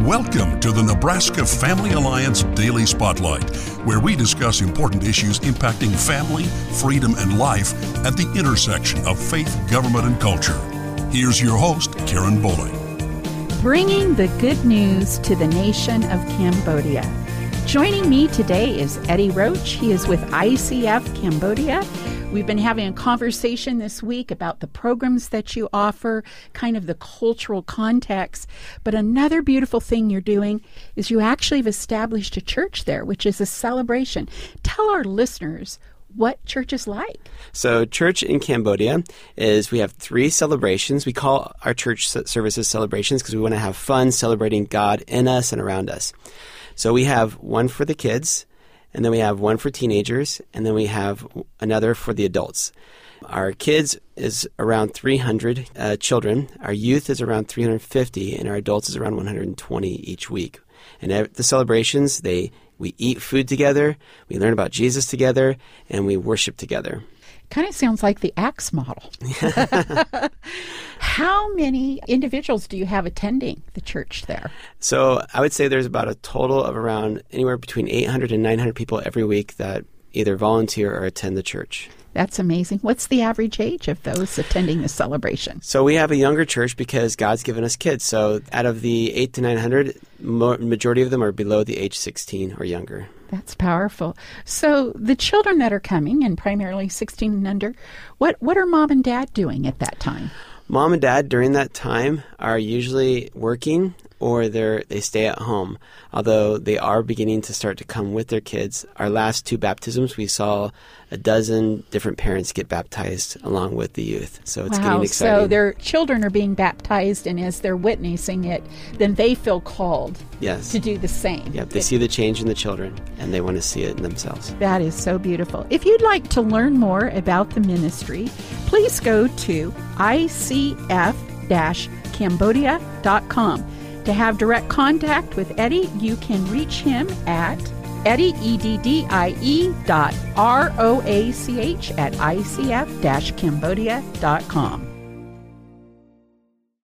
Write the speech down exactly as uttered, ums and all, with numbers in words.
Welcome to the Nebraska Family Alliance Daily Spotlight, where we discuss important issues impacting family, freedom, and life at the intersection of faith, government, and culture. Here's your host, Karen Bowling. Bringing the good news to the nation of Cambodia. Joining me today is Eddie Roach. He is with I C F Cambodia. We've been having a conversation this week about the programs that you offer, kind of the cultural context. But another beautiful thing you're doing is you actually have established a church there, which is a celebration. Tell our listeners what church is like. So church in Cambodia is, we have three celebrations. We call our church services celebrations because we want to have fun celebrating God in us and around us. So we have one for the kids, and then we have one for teenagers, and then we have another for the adults. Our kids is around three hundred uh, children. Our youth is around three hundred fifty, and our adults is around one hundred twenty each week. And at the celebrations, they we eat food together, we learn about Jesus together, and we worship together. Kind of sounds like the Acts model. How many individuals do you have attending the church there? So I would say there's about a total of around anywhere between eight hundred and nine hundred people every week that either volunteer or attend the church. That's amazing. What's the average age of those attending the celebration? So we have a younger church because God's given us kids. So out of the eight to nine hundred, majority of them are below the age sixteen or younger. That's powerful. So the children that are coming, and primarily sixteen and under, what, what are mom and dad doing at that time? Mom and dad during that time are usually working or they're, they stay at home, although they are beginning to start to come with their kids. Our last two baptisms, we saw a dozen different parents get baptized along with the youth. So it's wow, getting exciting. So their children are being baptized, and as they're witnessing it, then they feel called yes. to do the same. Yep, they it, see the change in the children, and they want to see it in themselves. That is so beautiful. If you'd like to learn more about the ministry, please go to I C F Cambodia dot com. To have direct contact with Eddie, you can reach him at Eddie, E D D I E dot R O A C H at I C F Cambodia dot com.